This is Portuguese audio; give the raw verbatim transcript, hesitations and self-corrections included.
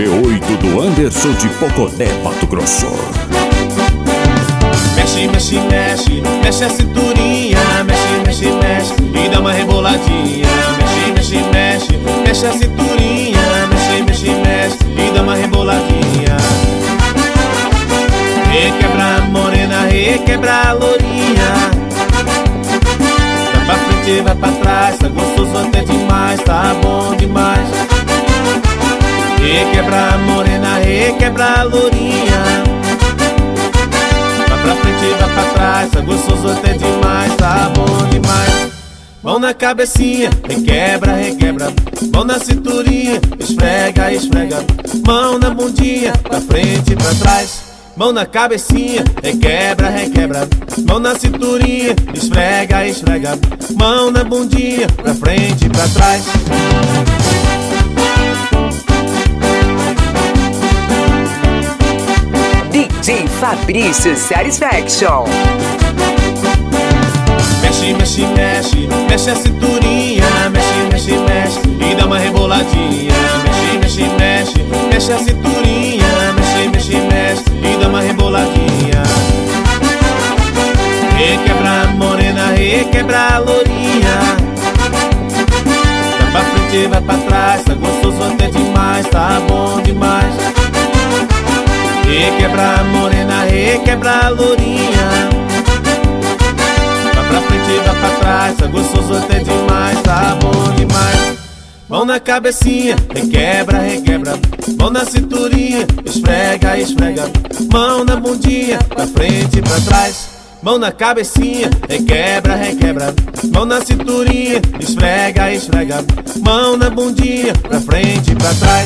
G oito do Anderson de Poconé, Mato Grosso. Mexe, mexe, mexe, mexe a cinturinha. Mexe, mexe, mexe e dá uma reboladinha. Mexe, mexe, mexe, mexe a cinturinha. Mexe, mexe, mexe e dá uma reboladinha. Requebra a morena, requebra a lourinha. Vai pra frente, vai pra trás, tá gostoso até demais, tá bom demais. Requebra a morena, requebra a lourinha. Vai pra frente, vai pra trás, tá gostoso até demais, tá bom demais. Mão na cabecinha, requebra, requebra. Mão na cinturinha, esfrega, esfrega. Mão na bundinha, pra frente, pra trás. Mão na cabecinha, requebra, requebra. Mão na cinturinha, esfrega, esfrega. Mão na bundinha, pra frente, pra trás. D J Fabrício Satisfaction. Mexe, mexe, mexe, mexe a cinturinha. Mexe, mexe, mexe e dá uma reboladinha. Mexe, mexe, mexe, mexe a cinturinha. Mexe, mexe, mexe e dá uma reboladinha. Requebra a morena, requebra a lourinha. Vai pra frente, vai pra trás, tá gostoso até demais, tá bom demais. Requebra a morena, requebra a lourinha. Vai pra frente, vai pra trás, tá gostoso até demais, tá bom demais. Mão na cabecinha, requebra, requebra. Mão na cinturinha, esfrega, esfrega. Mão na bundinha, pra frente e pra trás. Mão na cabecinha, requebra, requebra. Mão na cinturinha, esfrega, esfrega. Mão na bundinha, pra frente e pra trás.